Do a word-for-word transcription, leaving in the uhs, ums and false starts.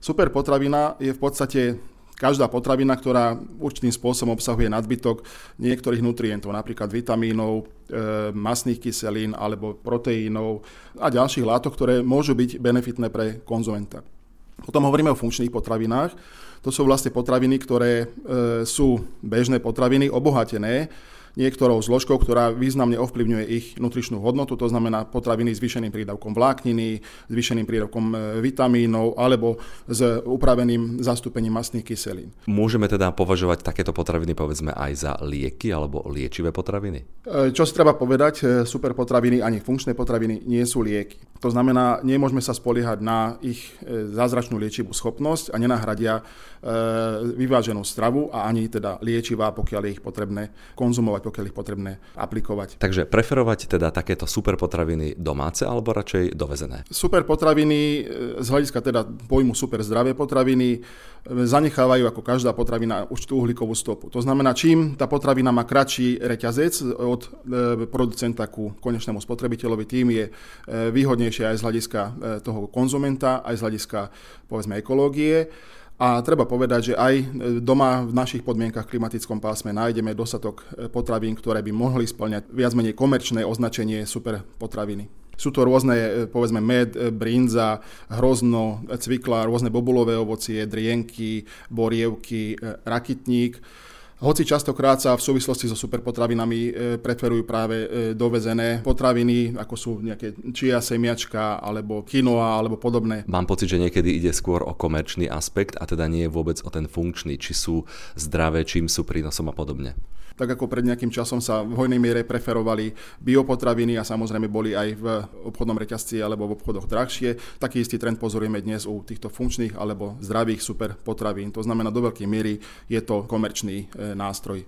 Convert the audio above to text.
Super potravina je v podstate každá potravina, ktorá určitým spôsobom obsahuje nadbytok niektorých nutrientov, napríklad vitamínov, e, mastných kyselín alebo proteínov a ďalších látok, ktoré môžu byť benefitné pre konzumenta. Potom hovoríme o funkčných potravinách. To sú vlastne potraviny, ktoré e, sú bežné potraviny, obohatené niektorou zložkou, ktorá významne ovplyvňuje ich nutričnú hodnotu, to znamená potraviny s zvýšeným prídavkom vlákniny, zvýšeným prídavkom vitamínov alebo s upraveným zastúpením mastných kyselín. Môžeme teda považovať takéto potraviny povedzme aj za lieky alebo liečivé potraviny? Čo si treba povedať, super potraviny ani funkčné potraviny nie sú lieky. To znamená, nemôžeme sa spoliehať na ich zázračnú liečivú schopnosť a nenahradia vyváženú stravu a ani teda liečivá, pokiaľ je ich potrebné konzumovať, pokiaľ ich potrebné aplikovať. Takže preferovať teda takéto super potraviny domáce alebo radšej dovezené? Super potraviny z hľadiska teda pojmu super zdravé potraviny zanechávajú ako každá potravina určitú uhlíkovú stopu. To znamená, čím tá potravina má kratší reťazec od producenta ku konečnému spotrebiteľovi, tým je výhodnejšie aj z hľadiska toho konzumenta, aj z hľadiska povedzme ekológie. A treba povedať, že aj doma v našich podmienkach v klimatickom pásme nájdeme dostatok potravín, ktoré by mohli spĺňať viac menej komerčné označenie super potraviny. Sú to rôzne, povedzme, med, brinza, hrozno, cvikla, rôzne bobulové ovocie, drienky, borievky, rakitník. Hoci častokrát sa v súvislosti so superpotravinami preferujú práve dovezené potraviny, ako sú nejaké chia semiačka, alebo quinoa, alebo podobné. Mám pocit, že niekedy ide skôr o komerčný aspekt a teda nie je vôbec o ten funkčný, či sú zdravé, čím sú prínosom a podobne. Tak ako pred nejakým časom sa v hojnej miere preferovali biopotraviny a samozrejme boli aj v obchodnom reťazci alebo v obchodoch drahšie, taký istý trend pozorujeme dnes u týchto funkčných alebo zdravých super potravín. To znamená, do veľkej miery je to komerčný nástroj.